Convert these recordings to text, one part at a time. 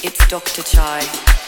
It's Dr. Chai.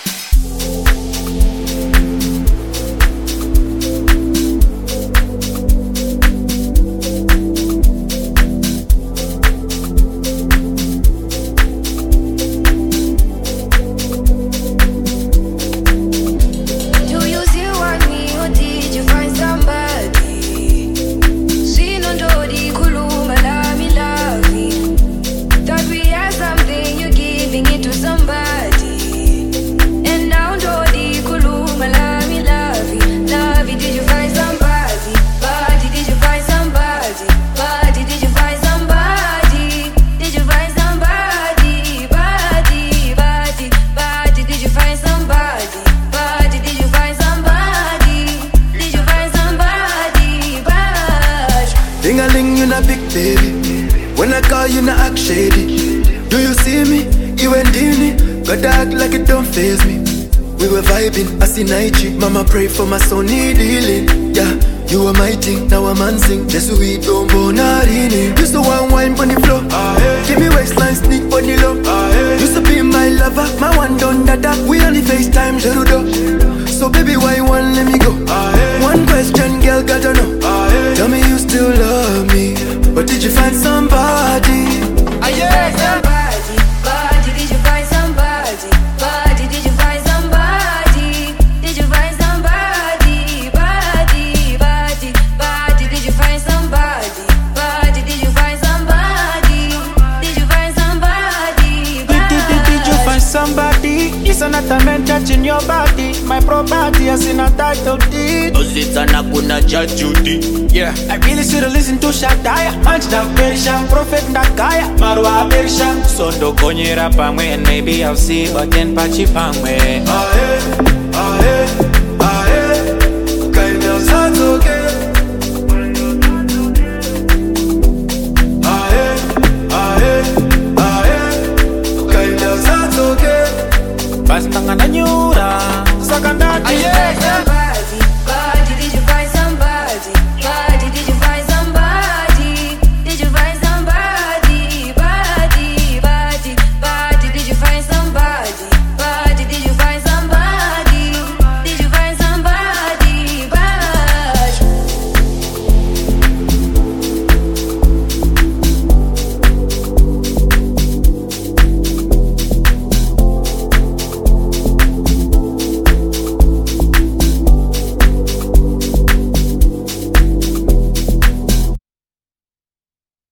Ding-a-ling, you na big baby. When I call you na act shady. Do you see me? You and Dini. Gotta act like it don't faze me. We were vibing, I see Nike. Mama pray for my son, need healing. Yeah, you were my thing, now I'm dancing. Just sweet, don't bonarini. Used to one wine on the floor. Give me waistline, sneak on the low. Used to be my lover, my one done dada. We only FaceTime, Gerudo. So baby, why you want let me go? One question, girl, gotta know. Tell me you still love me, but did you find somebody? Somebody, body, did you find somebody? Body, did you find somebody? Did you find somebody? Body, body, body, did you find somebody? Body, did you find somebody? Did you find somebody? Did you find somebody? It's another man touching your body. My property has in a title deed. Ozitana kuna Judy. Yeah, I really should've listened to Shadaya. Manchda Berisha, Prophet Nakaya, Marwa Berisha. Sondo konyera pamwe, and maybe I'll see, but then pachi pamwe. Ahe, ahe, ahe.